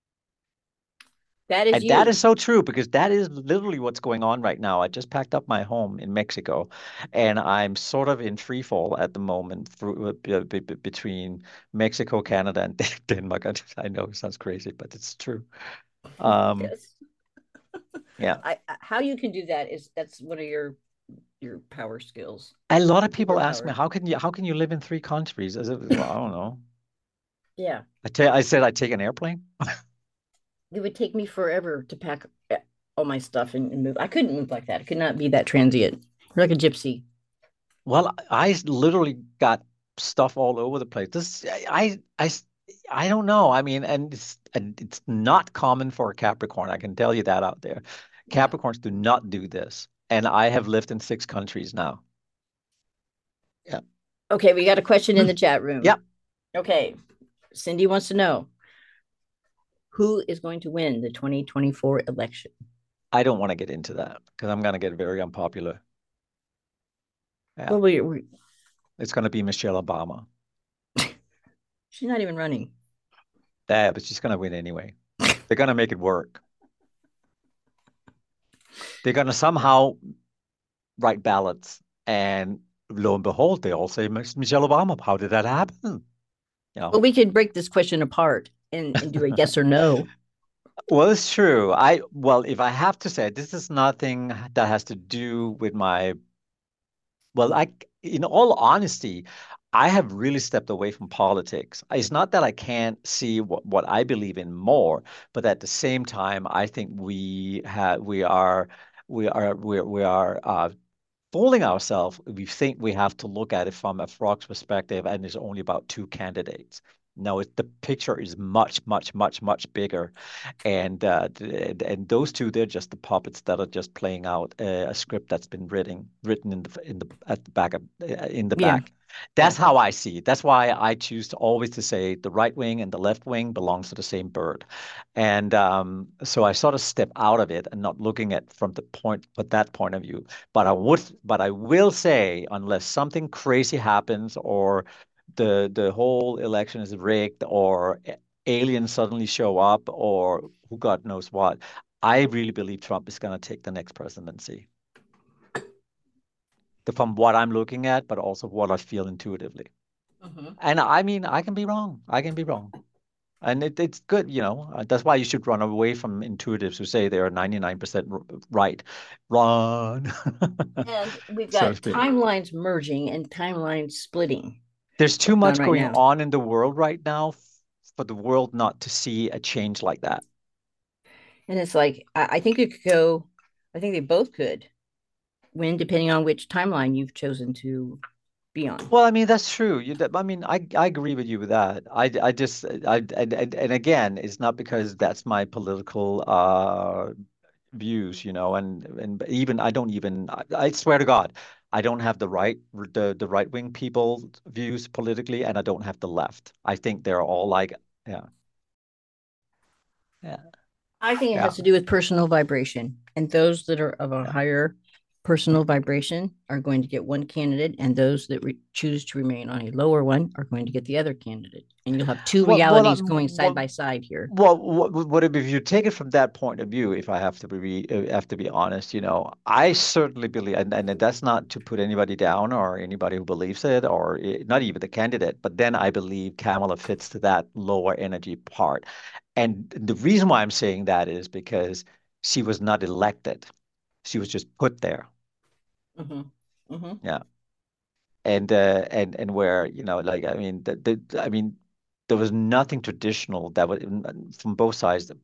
That is And that you. is so true because that is literally what's going on right now. I just packed up my home in Mexico, and I'm sort of in free fall at the moment through, uh, b- b- b- between Mexico, Canada, and Denmark. I I know it sounds crazy, but it's true. Um, Yes. yeah. I, I- how you can do that is that's one of your your power skills. A lot of people ask me, Superpower. how can you how can you live in three countries? As if, well, I don't know. Yeah. I tell I said I'd take an airplane. It would take me forever to pack eh, all my stuff and, and move. I couldn't move like that. I could not be that transient. You're like a gypsy. Well, I literally got stuff all over the place. This I I I don't know. I mean, and it's and it's not common for a Capricorn. I can tell you that out there. Yeah. Capricorns do not do this. And I have lived in six countries now. Yeah. Okay, we got a question in the chat room. Yeah. Okay. Cindy wants to know who is going to win the twenty twenty-four election? I don't want to get into that because I'm going to get very unpopular. Yeah. Well, we, we, It's going to be Michelle Obama. she's not even running. Yeah, but she's going to win anyway. They're going to make it work. They're going to somehow write ballots, and lo and behold, they all say Michelle Obama. How did that happen? You know. Well, we could break this question apart and, and do a yes or no. Well, it's true. I well, if I have to say, this is nothing that has to do with my. Well, I, in all honesty, I have really stepped away from politics. It's not that I can't see what, what I believe in more, but at the same time, I think we have we are we are we we are uh, fooling ourselves. We think we have to look at it from a frog's perspective, and there's only about two candidates. No, it, the picture is much, much, much, much bigger, and uh, and, and those two, they're just the puppets that are just playing out uh, a script that's been written written in the in the at the back of uh, in the Yeah. back. That's Yeah. how I see it. That's why I choose to always to say the right wing and the left wing belongs to the same bird, and um, so I sort of step out of it and not looking at from the point, but that point of view. But I would, but I will say, unless something crazy happens or the the whole election is rigged or aliens suddenly show up or who God knows what, I really believe Trump is going to take the next presidency. The, from what I'm looking at, but also what I feel intuitively. Mm-hmm. And I mean, I can be wrong. I can be wrong. And it, it's good, you know. Uh, that's why you should run away from intuitives who say they are ninety-nine percent right. Run, And we've so to got speak. timelines merging and timelines splitting There's too going on much right going now. on in the world right now f- for the world not to see a change like that. And it's like, I, I think it could go, I think they both could win depending on which timeline you've chosen to be on. Well, I mean, that's true. You, that, I mean, I, I agree with you with that. I, I just, I, and, and, and again, it's not because that's my political uh, views, you know, and, and even, I don't even, I, I swear to God, I don't have the right, the, the right wing people views politically, and I don't have the left. I think they're all like, yeah, yeah, I think it yeah, has to do with personal vibration. And those that are of a yeah. higher personal vibration are going to get one candidate, and those that re- choose to remain on a lower one are going to get the other candidate. And you'll have two Well, well, realities going um, side well, by side here. Well, what, what if if you take it from that point of view, if I have to be uh, have to be honest, you know, I certainly believe, and, and that's not to put anybody down or anybody who believes it, or eh, not even the candidate, but then I believe Kamala fits to that lower energy part. And the reason why I'm saying that is because she was not elected. She was just put there. Mm-hmm. Mm-hmm. Yeah. And uh, and and where, you know, like I mean, the, the I mean, there was nothing traditional that would from both sides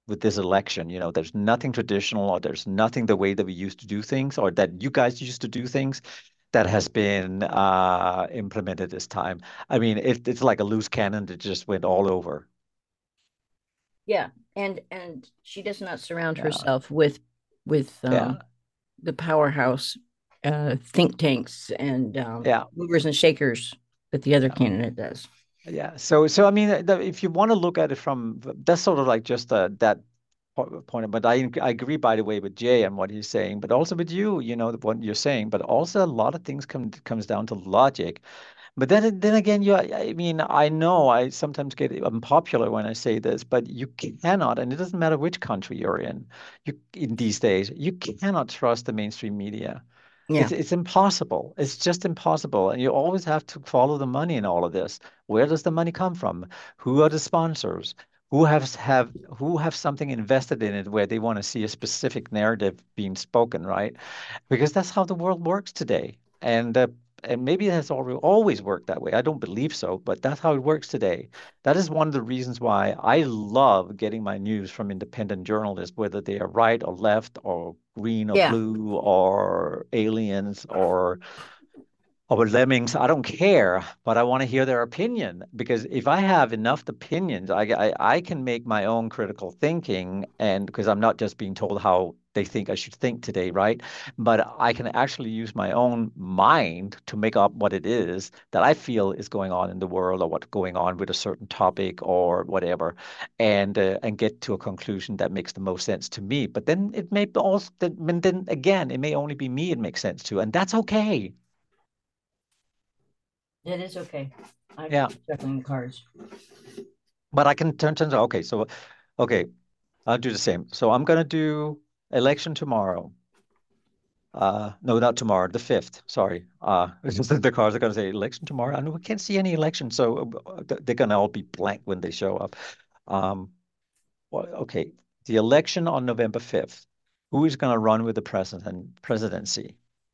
with this election. You know, there's nothing traditional, or there's nothing the way that we used to do things, or that you guys used to do things, that has been uh, implemented this time. I mean, it, it's like a loose cannon that just went all over. Yeah, and and she does not surround Yeah, herself with with yeah, um, the powerhouse uh, think tanks and um, yeah, movers and shakers that the other yeah. candidate does. Yeah. So, so I mean, the, if you want to look at it from that's sort of like just uh, that po- point. But I I agree, by the way, with Jay and what he's saying, but also with you, you know, what you're saying. But also a lot of things come comes down to logic. But then then again, you I mean, I know I sometimes get unpopular when I say this, but you cannot, and it doesn't matter which country you're in, you in these days, you cannot trust the mainstream media. Yeah, It's it's impossible. It's just impossible. And you always have to follow the money in all of this. Where does the money come from? Who are the sponsors? Who have have who have something invested in it where they want to see a specific narrative being spoken, right? Because that's how the world works today. And uh, and maybe it has already always worked that way. I don't believe so, but that's how it works today. That is one of the reasons why I love getting my news from independent journalists, whether they are right or left or green or yeah. blue or aliens or or lemmings. I don't care, but I want to hear their opinion, because if I have enough opinions, I, I, I can make my own critical thinking, and because I'm not just being told how they think I should think today, right? But I can actually use my own mind to make up what it is that I feel is going on in the world, or what's going on with a certain topic or whatever, and uh, and get to a conclusion that makes the most sense to me. But then it may also, then, then again, it may only be me it makes sense to, and that's okay. It is okay. I'm Yeah. shuffling the cards. But I can turn turn. Okay, so okay, I'll do the same. So I'm gonna do election tomorrow. Uh, no, not tomorrow, the fifth. Sorry. Uh, it's just that the cards are gonna say election tomorrow. I know we can't see any election, so uh, th- they're gonna all be blank when they show up. Um, well, okay, the election on November fifth. Who is gonna run with the president presidency?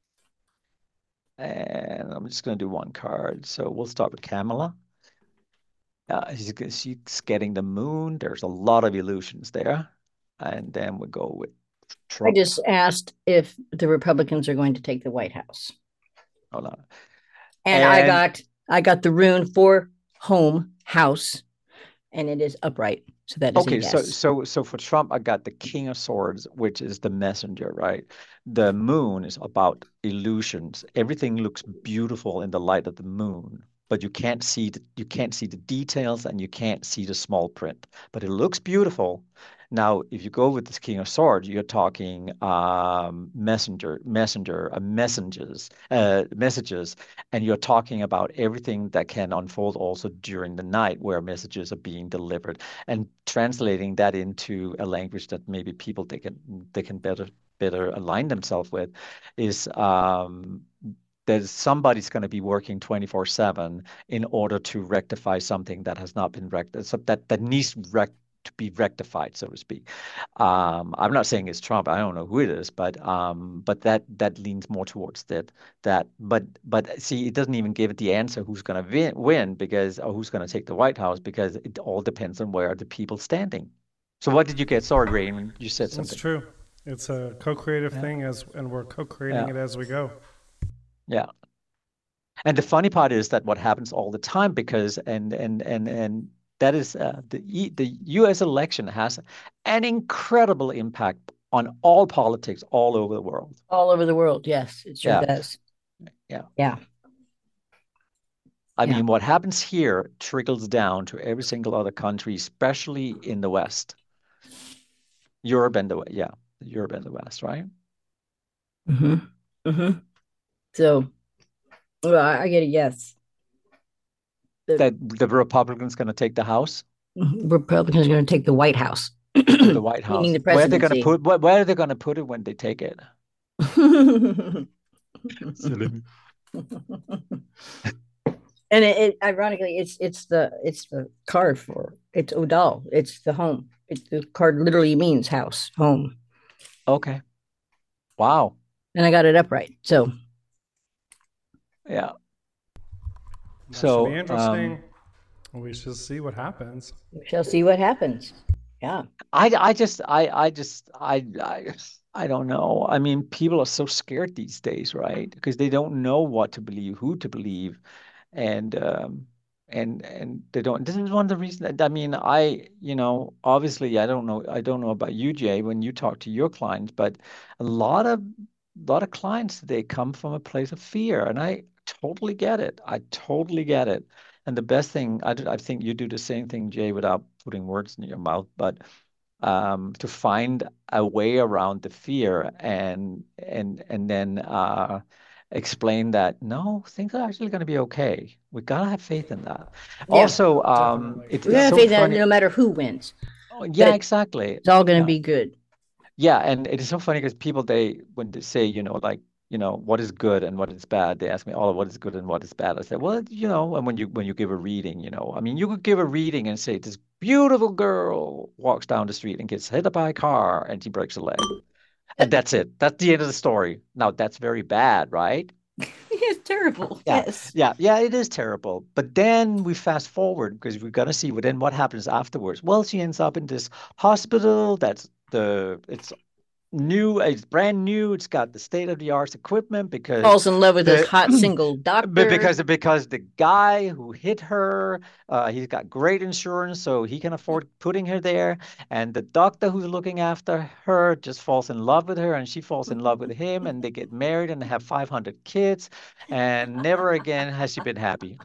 And I'm just gonna do one card. So we'll start with Kamala. Uh, she's, she's getting the moon. There's a lot of illusions there. And then we go with I Trump. just asked if the Republicans are going to take the White House. Hold on. And I And got I got the rune for home house, and it is upright. So that is a okay, so yes. so so for Trump, I got the King of Swords, which is the messenger, right? The moon is about illusions. Everything looks beautiful in the light of the moon, but you can't see the, you can't see the details, and you can't see the small print. But it looks beautiful. Now, if you go with this King of Swords, you're talking um, messenger, messenger, uh, messengers, uh, messages, and you're talking about everything that can unfold also during the night, where messages are being delivered, and translating that into a language that maybe people they can they can better better align themselves with is um, there's somebody's going to be working twenty-four seven in order to rectify something that has not been rectified, so that that needs rec to be rectified, so to speak. Um, I'm not saying it's Trump. I don't know who it is, but um, but that that leans more towards that that. But but see, it doesn't even give it the answer who's going to win, win because or who's going to take the White House, because it all depends on where the people standing. So what did you get? Sorry, Raymond, you said That's something. true. It's a co-creative Yeah, thing as, and we're co-creating yeah, it as we go. yeah. And the funny part is that what happens all the time, because and and and and that is uh, the E- the U S election has an incredible impact on all politics all over the world. All over the world. Yes, it sure Yeah, does. yeah. Yeah. I Yeah. mean, what happens here trickles down to every single other country, especially in the West, Europe and the yeah, Europe and the West, right? hmm hmm So, well, I, I get a yes. The That the Republicans going to take the House Republicans are going to take the White House, or the White meaning House. the Where are they going to presidency. put? Where, where are they going to put it when they take it? and Silly. it, it ironically it's it's the it's the card for it's Odal. It's the home. It's the card literally means house, home. Okay. Wow. And I got it upright. So Yeah. That should be So, um, interesting. We shall see what happens. we shall see what happens. Yeah. I I just I I just I I I don't know. I mean, people are so scared these days, right? Because they don't know what to believe, who to believe, and um and and they don't. This is one of the reasons that, I mean, I, you know, obviously I don't know I don't know about you, Jay, when you talk to your clients, but a lot of lot of clients they come from a place of fear, and I totally get it. I totally get it. And the best thing, I, d- I think you do the same thing, Jay, without putting words in your mouth, but um, to find a way around the fear and and and then uh, explain that no, things are actually going to be okay. We gotta have faith in that. Yeah. Also, um, Definitely. it's We it's gotta Yep. so face that funny. no matter who wins, Oh, yeah, that exactly. it's all gonna Yeah. be good. Yeah, and it is so funny because people they when they say, you know, like, you know, what is good and what is bad, they ask me, oh, what is good and what is bad. I say, well, you know, and when you when you give a reading, you know, I mean, you could give a reading and say this beautiful girl walks down the street and gets hit by a car and she breaks a leg. And that's it. That's the end of the story. Now that's very bad, right? It's terrible. Yeah, Yes. yeah, yeah, it is terrible. But then we fast forward because we're gonna see what then what happens afterwards. Well, she ends up in this hospital that's the it's new, it's brand new, it's got the state of the art equipment because Falls in love with this the hot single but doctor. because because the guy who hit her, uh, he's got great insurance, so he can afford putting her there. And the doctor who's looking after her just falls in love with her, and she falls in love with him, and they get married and have five hundred kids, and never again has she been happy.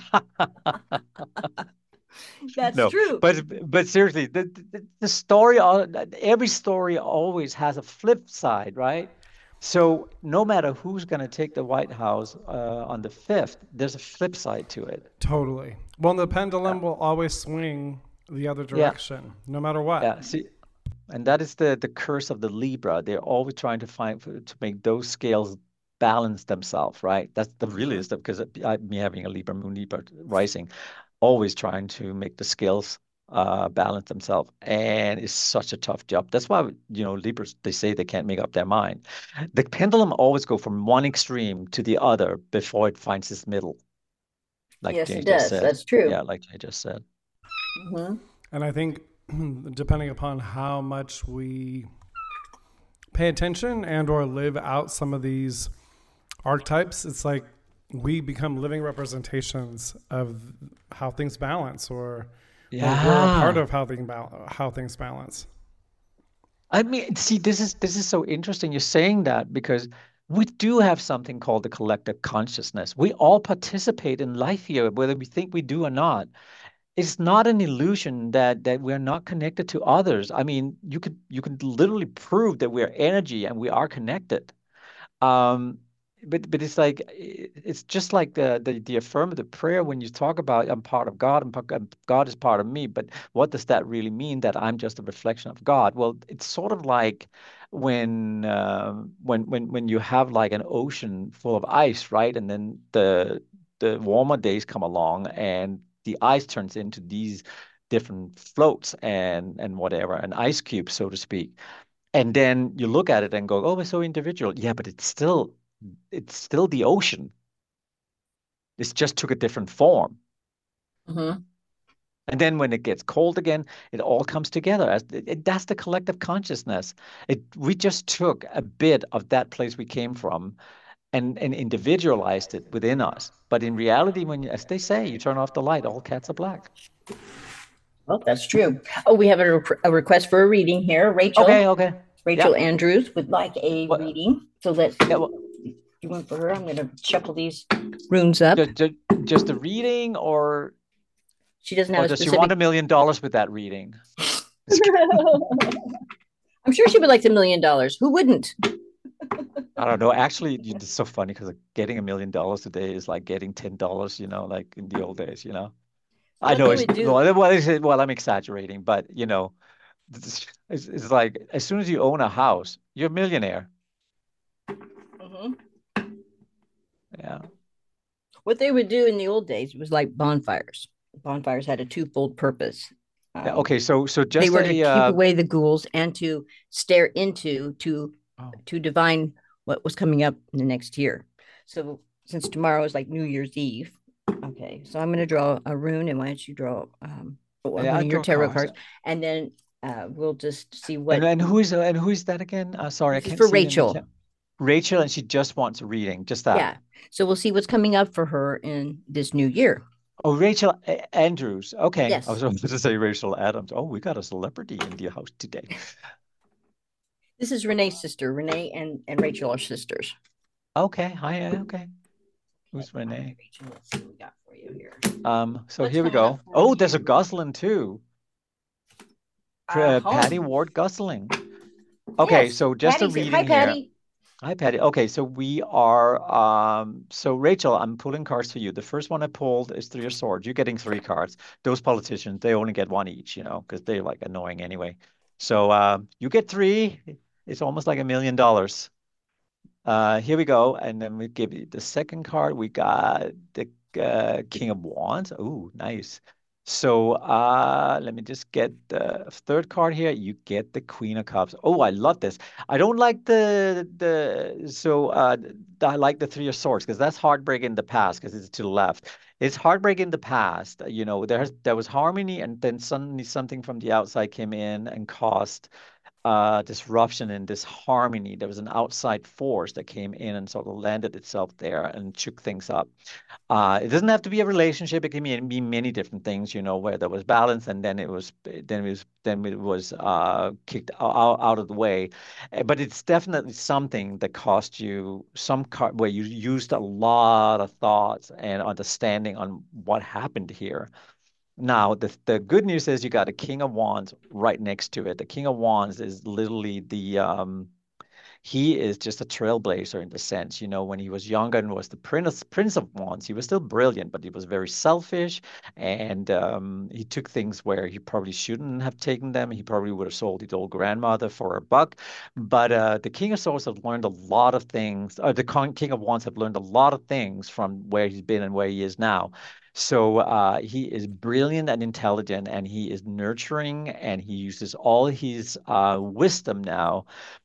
That's No, true. but but seriously, the, the the story, al- every story always has a flip side, right? So no matter who's going to take the White House uh, on the fifth, there's a flip side to it. Totally. Well, the Uh, pendulum will always swing the other yeah, direction, no matter what. yeah. See, and that is the the curse of the Libra. They're always trying to find to make those scales balance themselves, right? That's the really Mhm. is the because I, me having a Libra moon, Libra rising, always trying to make the scales uh, balance themselves. And it's such a tough job. That's why, you know, Libras, they say they can't make up their mind. The pendulum always go from one extreme to the other before it finds its middle, like Yes, Jay it just does. said. That's true. Yeah, like Jay just said. Hmm. And I think depending upon how much we pay attention and or live out some of these archetypes, it's like we become living representations of how things balance, or or we're a part Yeah. of how things how things balance. I mean, see, this is this is so interesting you're saying that because we do have something called the collective consciousness. We all participate in life here, whether we think we do or not. It's not an illusion that that we're not connected to others. I mean, you could you could literally prove that we're energy and we are connected. Um, but but it's like i- it's just like the, the the affirmative prayer when you talk about I'm part of God and pa- and God is part of me. But what does that really mean? That I'm just a reflection of God? Well, it's sort of like when uh, when when when you have like an ocean full of ice, right? And then the the warmer days come along and the ice turns into these different floats and and whatever, an ice cube, so to speak. And then you look at it and go, oh, it's so individual. Yeah, but it's still it's still the ocean. It's just took a different form. Hmm. And then when it gets cold again, it all comes together. As it, it- that's the collective consciousness. It we just took a bit of that place we came from and and individualized it within us. But in reality, when you, as they say, you turn off the light, all cats are black. Well, that's true. Oh, we have a, re- a request for a reading here. Rachel, Okay, okay. Rachel Yeah. Andrews would like a Well, reading. So let's yeah, well, you want for her. I'm going to shuffle these runes up. just, just just a reading or She doesn't have or a does she want specific. a million dollars with that reading? I'm sure she would like the million dollars. Who wouldn't? I don't know. Actually, you- it's so funny because getting a million dollars today is like getting ten dollars, you know, like in the old days, you know. I What know they it's would do. well, well, it's, well, I'm exaggerating, but you know, it's, it's, it's like as soon as you own a house, you're a millionaire. Mhm. Yeah. What they would do in the old days was like bonfires. Bonfires had a twofold purpose. Yeah. Um, Okay. So, so they just were to a, keep uh, away the ghouls and to stare into to oh, to divine what was coming up in the next year. So since tomorrow is like New Year's Eve, okay. So I'm going to draw a rune, and why don't you draw um, one yeah, I of your draw tarot cards. cards, and then uh, we'll just see what. And, and who is and who is that again? Uh, sorry, I This is can't for see it in the Rachel. chat. Rachel, and she just wants a reading, just that. Yeah. So we'll see what's coming up for her in this new year. Oh, Rachel A- Andrews. Okay. Yes. I was about to say Rachel Adams. Oh, we got a celebrity in the house today. This is Renee's sister. Renee and, and Rachel are sisters. Okay. Hi. Okay. Who's Renee? Rachel, let's see what we got for you here. Um, so What's here we coming up go. for Oh, there's a you? Gosselin too. Uh, Uh, home. Patty Ward Gosselin. Okay, Yes. so just a Patty's here. reading Hi, here. Patty. Hi, Patty. Okay, so we are, um, so Rachel, I'm pulling cards for you. The first one I pulled is Three of Swords. You're getting three cards. Those politicians, they only get one each, you know, because they're like annoying anyway. So uh, you get three. It's almost like a million dollars. Uh, here we go. And then we give you the second card. We got the uh, King of Wands. Ooh, nice. So uh, let me just get the third card here. You get the Queen of Cups. Oh, I love this. I don't like the the so uh, I like the Three of Swords because that's heartbreak in the past because it's to the left. It's heartbreak in the past. You know, there's there was harmony, and then suddenly something from the outside came in and caused uh, disruption and disharmony. There was an outside force that came in and sort of landed itself there and shook things up. Uh, it doesn't have to be a relationship. It can be, be many different things, you know, where there was balance and then it was then it was then it was uh, kicked out, out of the way. Uh, But it's definitely something that cost you some car where you used a lot of thoughts and understanding on what happened here. Now, the, the good news is you got a King of Wands right next to it. The King of Wands is literally the um, he is just a trailblazer in the sense, you know, when he was younger and was the prince prince of wands, he was still brilliant, but he was very selfish, and um, he took things where he probably shouldn't have taken them. He probably would have sold his old grandmother for a buck. But uh, the King of Swords have learned a lot of things. Or the King of Wands have learned a lot of things from where he's been and where he is now. So uh, he is brilliant and intelligent, and he is nurturing, and he uses all his uh, wisdom now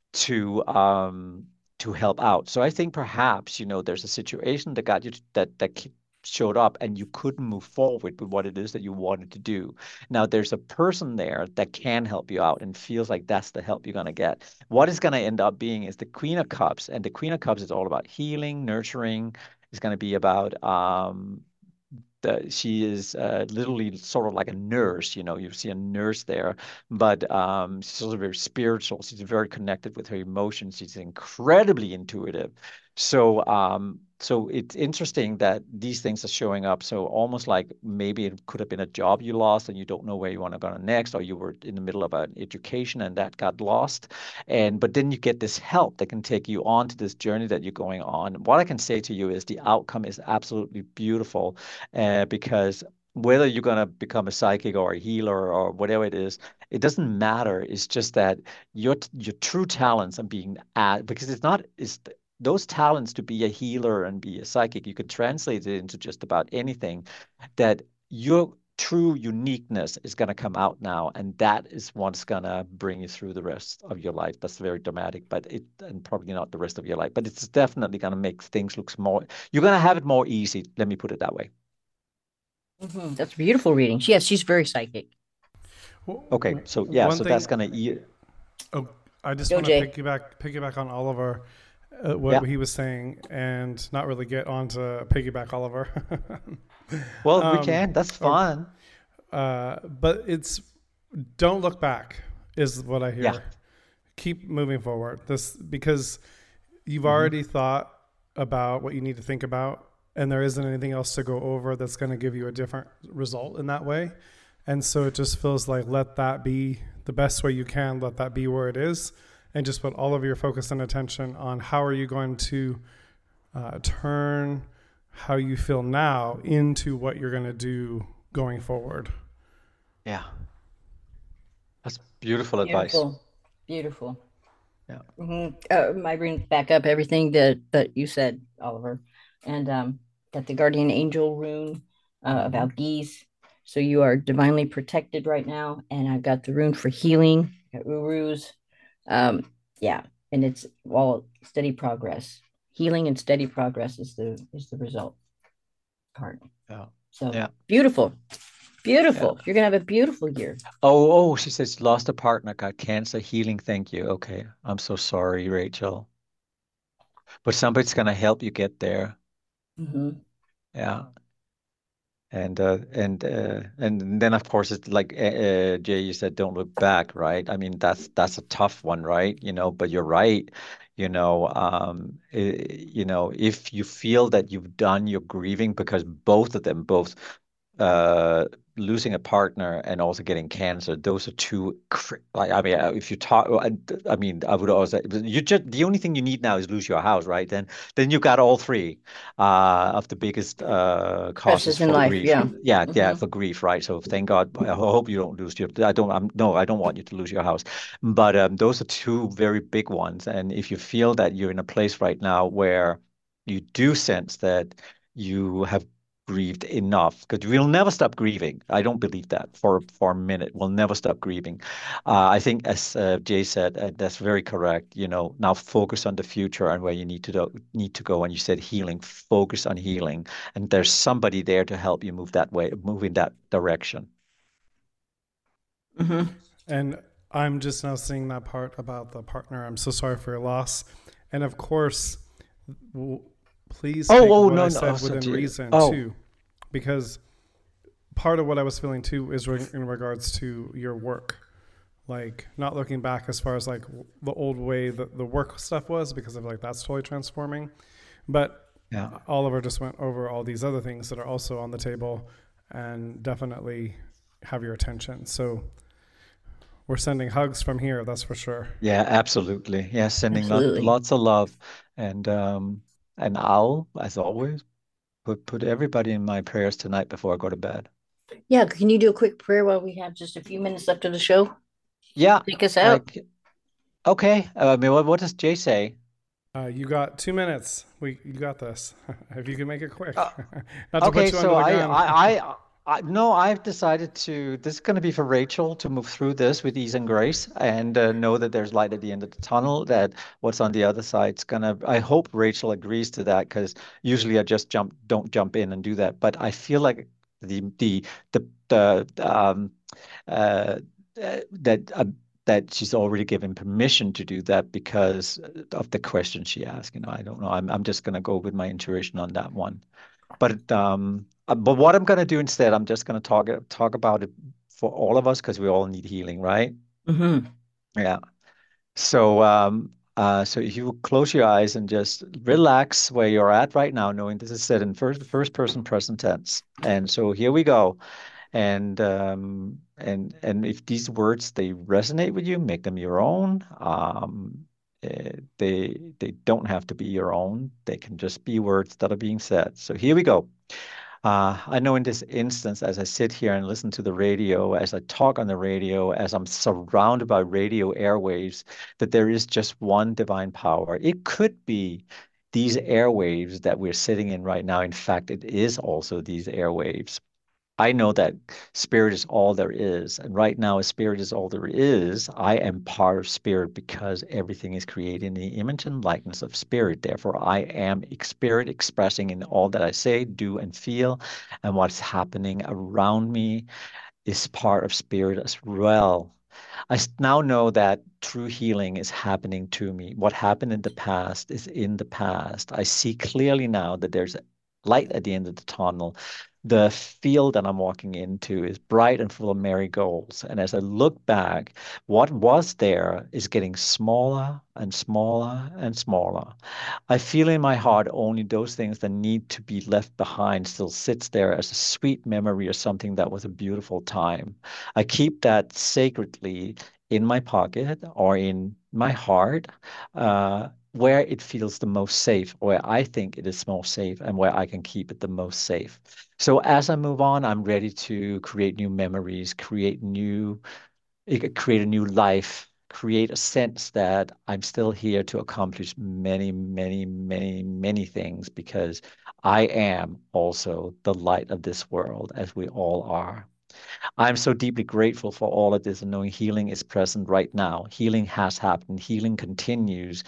to um to help out. So I think perhaps, you know, there's a situation that got you to, that that showed up and you couldn't move forward with what it is that you wanted to do. Now there's a person there that can help you out and feels like that's the help you're going to get. What it's going to end up being is the Queen of Cups, and the Queen of Cups is all about healing, nurturing. It's going to be about um the, she is uh, literally sort of like a nurse, you know, you see a nurse there, but um, she's also very spiritual. She's very connected with her emotions. She's incredibly intuitive. So, um, so it's interesting that these things are showing up. So almost like maybe it could have been a job you lost and you don't know where you want to go next, or you were in the middle of an education and that got lost. And but then you get this help that can take you on to this journey that you're going on. What I can say to you is the outcome is absolutely beautiful, uh, because whether you're going to become a psychic or a healer or whatever it is, it doesn't matter. It's just that your your true talents are being added, because it's not it's those talents to be a healer and be a psychic. You could translate it into just about anything. That your true uniqueness is going to come out now, and that is what's going to bring you through the rest of your life. That's very dramatic, but it and probably not the rest of your life, but it's definitely going to make things look more. You're going to have it more easy. Let me put it that way. Mm-hmm. That's a beautiful reading. Yes, she's very psychic. Okay, so yeah, One so thing, that's gonna. E oh, I just Go, want to Jay. piggyback piggyback on Oliver, uh, what Yeah. he was saying, and not really get onto piggyback Oliver. Well, we Um, can. That's fun. uh, but it's don't look back is what I hear. Yeah. Keep moving forward. This because you've Mhm. already thought about what you need to think about, and there isn't anything else to go over that's going to give you a different result in that way. And so it just feels like let that be the best way you can. Let that be where it is, and just put all of your focus and attention on how are you going to uh, turn how you feel now into what you're going to do going forward. Yeah. That's beautiful advice. Beautiful. Beautiful. Yeah. Mm-hmm. Uh, my brings back up everything that, that you said, Oliver. And um, got the guardian angel rune uh, about geese. So you are divinely protected right now. And I've got the rune for healing, got urus. Um, yeah. And it's all steady progress. Healing and steady progress is the is the result card. Yeah. So Yeah. beautiful. Yeah. Beautiful. You're gonna have a beautiful year. Oh, oh, she says lost a partner, got cancer, healing. Thank you. Okay. I'm so sorry, Rachel. But somebody's gonna help you get there. Hmm. Yeah. And uh, and uh, and then of course it's like uh, uh, Jay, you said, don't look back, right? I mean that's that's a tough one, right? You know, but you're right. You know, um, eh, you know, if you feel that you've done your grieving, because both of them, both uh losing a partner and also getting cancer, those are two cr- like I mean uh, if you talk I, I mean I would also you just the only thing you need now is lose your house, right? Then then you got all three uh of the biggest uh causes Stresses in for life. grief. Yeah. Yeah, yeah, Hmm. for grief, right? So thank God. I hope you don't lose your I don't I'm no I don't want you to lose your house, but um those are two very big ones. And if you feel that you're in a place right now where you do sense that you have grieved enough, because we'll never stop grieving. I don't believe that for for a minute. We'll never stop grieving. Uh, I think, as uh, Jay said, uh, that's very correct. You know, now focus on the future and where you need to do, need to go. And you said healing. Focus on healing, and there's somebody there to help you move that way, move in that direction. Hmm. And I'm just now seeing that part about the partner. I'm so sorry for your loss. And of course, w- please Oh, take oh what I no, no. Oh, said so within dear. reason Oh, too, because part of what I was feeling too is re- in regards to your work. Like not looking back as far as like the old way that the work stuff was, because of like that's totally transforming. But yeah. Oliver just went over all these other things that are also on the table and definitely have your attention. So we're sending hugs from here, that's for sure. Yeah, absolutely. Yeah, sending lot, Absolutely. lots of love, and um, and I'll, as always, put put everybody in my prayers tonight before I go to bed. Yeah. Can you do a quick prayer while we have just a few minutes left of the show? Yeah, Take us I out. c- okay. Uh, I mean, what, what does Jay say? Uh, you got two minutes. We you got this. If you can make it quick, Uh, not to okay, put you under so the I, gun. I, I, I, no, I've decided to. This is going to be for Rachel to move through this with ease and grace, and uh, know that there's light at the end of the tunnel. That what's on the other side's gonna. I hope Rachel agrees to that, because usually I just jump, don't jump in and do that. But I feel like the the the the um uh, uh, that uh, that she's already given permission to do that because of the question she asked. You know, I don't know. I'm I'm just gonna go with my intuition on that one. But um, uh, but what I'm gonna do instead, I'm just gonna talk talk about it for all of us, because we all need healing, right? Hmm. Yeah. So um, uh, so if you close your eyes and just relax where you're at right now, knowing this is said in first first person present tense. And so here we go. And um, and and if these words they resonate with you, make them your own. Um, eh, they they don't have to be your own. They can just be words that are being said. So here we go. Uh, I know in this instance, as I sit here and listen to the radio, as I talk on the radio, as I'm surrounded by radio airwaves, that there is just one divine power. It could be these airwaves that we're sitting in right now. In fact, it is also these airwaves. I know that spirit is all there is. And right now, as spirit is all there is, I am part of spirit because everything is created in the image and likeness of spirit. Therefore, I am spirit expressing in all that I say, do, and feel. And what's happening around me is part of spirit as well. I now know that true healing is happening to me. What happened in the past is in the past. I see clearly now that there's light at the end of the tunnel. The field that I'm walking into is bright and full of marigolds. And as I look back, what was there is getting smaller and smaller and smaller. I feel in my heart only those things that need to be left behind still sits there as a sweet memory or something that was a beautiful time. I keep that sacredly in my pocket or in my heart, uh, where it feels the most safe, where I think it is most safe, and where I can keep it the most safe. So as I move on, I'm ready to create new memories, create new, eh, create a new life, create a sense that I'm still here to accomplish many, many, many, many things, because I am also the light of this world, as we all are. I'm so deeply grateful for all of this and knowing healing is present right now. Healing has happened, healing continues,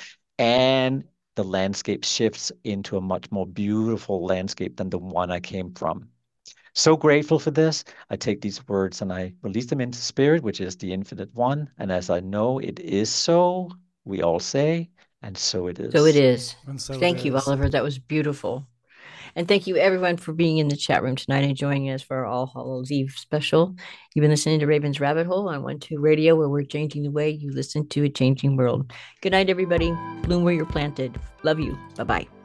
and the landscape shifts into a much more beautiful landscape than the one I came from. So grateful for this. I take these words and I release them into spirit, which is the infinite one. And as I know it is so, we all say, and so it is. So it is. And so it Thank you, is. Oliver. That was beautiful. And thank you, everyone, for being in the chat room tonight and joining us for our All Hallows Eve special. You've been listening to Raven's Rabbit Hole on One Two Radio, where we're changing the way you listen to a changing world. Good night, everybody. Bloom where you're planted. Love you. Bye bye.